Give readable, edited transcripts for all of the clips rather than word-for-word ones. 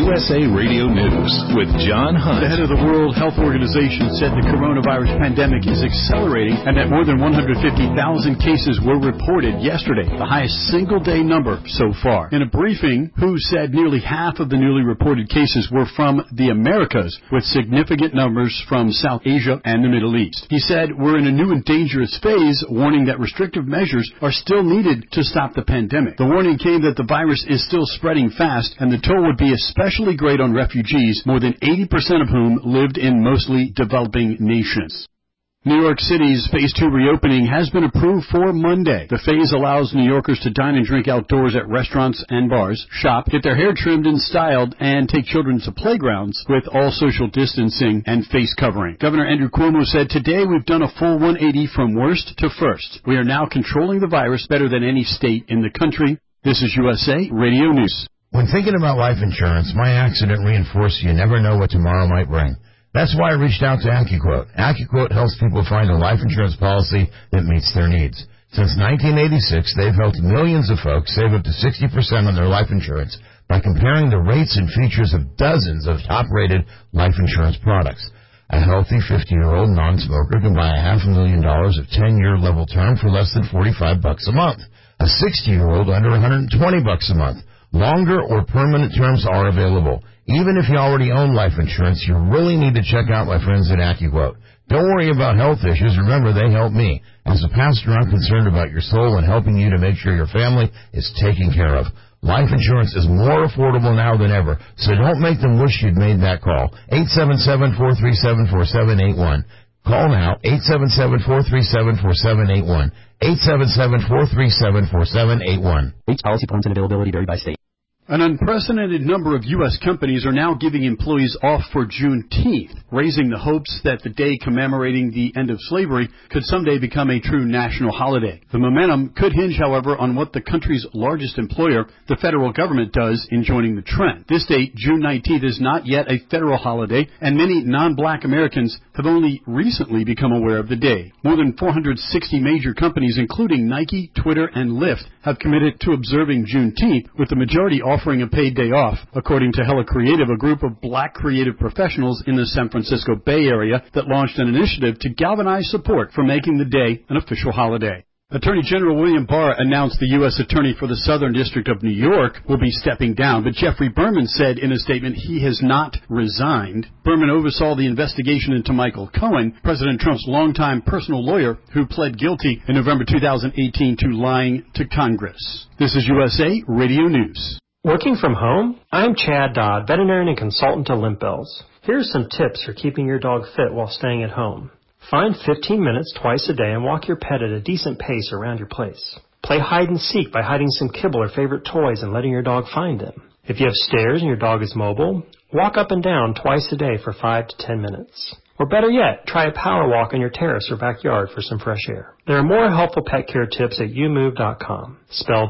USA Radio News with John Hunt. The head of the World Health Organization said the coronavirus pandemic is accelerating and that more than 150,000 cases were reported yesterday, the highest single-day number so far. In a briefing, WHO said nearly half of the newly reported cases were from the Americas, with significant numbers from South Asia and the Middle East. He said, "We're in a new and dangerous phase," warning that restrictive measures are still needed to stop the pandemic. The warning came that the virus is still spreading fast, and the toll would be especially great on refugees, more than 80% of whom lived in mostly developing nations. New York City's Phase 2 reopening has been approved for Monday. The phase allows New Yorkers to dine and drink outdoors at restaurants and bars, shop, get their hair trimmed and styled, and take children to playgrounds with all social distancing and face covering. Governor Andrew Cuomo said, "Today we've done a full 180 from worst to first. We are now controlling the virus better than any state in the country." This is USA Radio News. When thinking about life insurance, my accident reinforced you never know what tomorrow might bring. That's why I reached out to AccuQuote. AccuQuote helps people find a life insurance policy that meets their needs. Since 1986, they've helped millions of folks save up to 60% on their life insurance by comparing the rates and features of dozens of top-rated life insurance products. A healthy 50-year-old non-smoker can buy $500,000 of 10-year level term for less than $45 a month. A 60-year-old under $120 a month. Longer or permanent terms are available. Even if you already own life insurance, you really need to check out my friends at AccuQuote. Don't worry about health issues. Remember, they help me. As a pastor, I'm concerned about your soul and helping you to make sure your family is taken care of. Life insurance is more affordable now than ever, so don't make them wish you'd made that call. 877-437-4781. Call now, 877-437-4781. 877-437-4781. Rates, policy forms, and availability vary by state. An unprecedented number of U.S. companies are now giving employees off for Juneteenth, raising the hopes that the day commemorating the end of slavery could someday become a true national holiday. The momentum could hinge, however, on what the country's largest employer, the federal government, does in joining the trend. This date, June 19th, is not yet a federal holiday, and many non-black Americans have only recently become aware of the day. More than 460 major companies, including Nike, Twitter, and Lyft, have committed to observing Juneteenth, with the majority offering a paid day off, according to Hella Creative, a group of black creative professionals in the San Francisco Bay Area that launched an initiative to galvanize support for making the day an official holiday. Attorney General William Barr announced the U.S. Attorney for the Southern District of New York will be stepping down, but Jeffrey Berman said in a statement he has not resigned. Berman oversaw the investigation into Michael Cohen, President Trump's longtime personal lawyer, who pled guilty in November 2018 to lying to Congress. This is USA Radio News. Working from home? I'm Chad Dodd, veterinarian and consultant to Limp Bells. Here are some tips for keeping your dog fit while staying at home. Find 15 minutes twice a day and walk your pet at a decent pace around your place. Play hide and seek by hiding some kibble or favorite toys and letting your dog find them. If you have stairs and your dog is mobile, walk up and down twice a day for 5 to 10 minutes. Or better yet, try a power walk on your terrace or backyard for some fresh air. There are more helpful pet care tips at youmove.com, spelled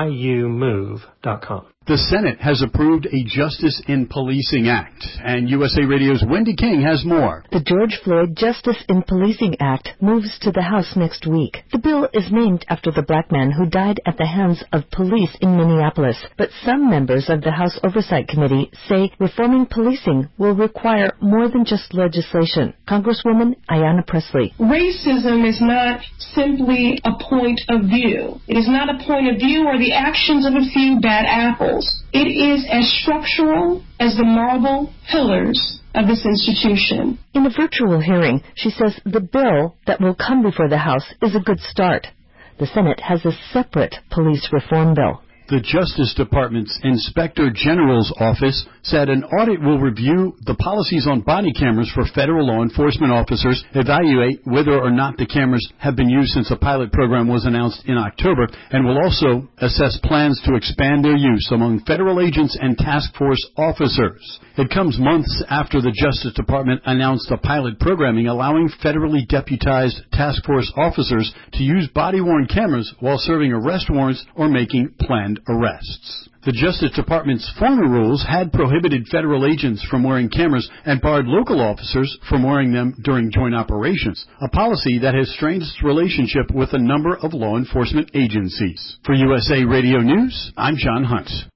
youmove.com. The Senate has approved a Justice in Policing Act, and USA Radio's Wendy King has more. The George Floyd Justice in Policing Act moves to the House next week. The bill is named after the black man who died at the hands of police in Minneapolis, but some members of the House Oversight Committee say reforming policing will require more than just legislation. Congresswoman Ayanna Pressley. Racism is not simply a point of view. It is not a point of view or the actions of a few bad apples. It is as structural as the marble pillars of this institution. In a virtual hearing, she says the bill that will come before the House is a good start. The Senate has a separate police reform bill. The Justice Department's Inspector General's office said an audit will review the policies on body cameras for federal law enforcement officers, evaluate whether or not the cameras have been used since a pilot program was announced in October, and will also assess plans to expand their use among federal agents and task force officers. It comes months after the Justice Department announced a pilot programming allowing federally deputized task force officers to use body-worn cameras while serving arrest warrants or making planned arrests. The Justice Department's former rules had prohibited federal agents from wearing cameras and barred local officers from wearing them during joint operations, a policy that has strained its relationship with a number of law enforcement agencies. For USA Radio News, I'm John Hunt.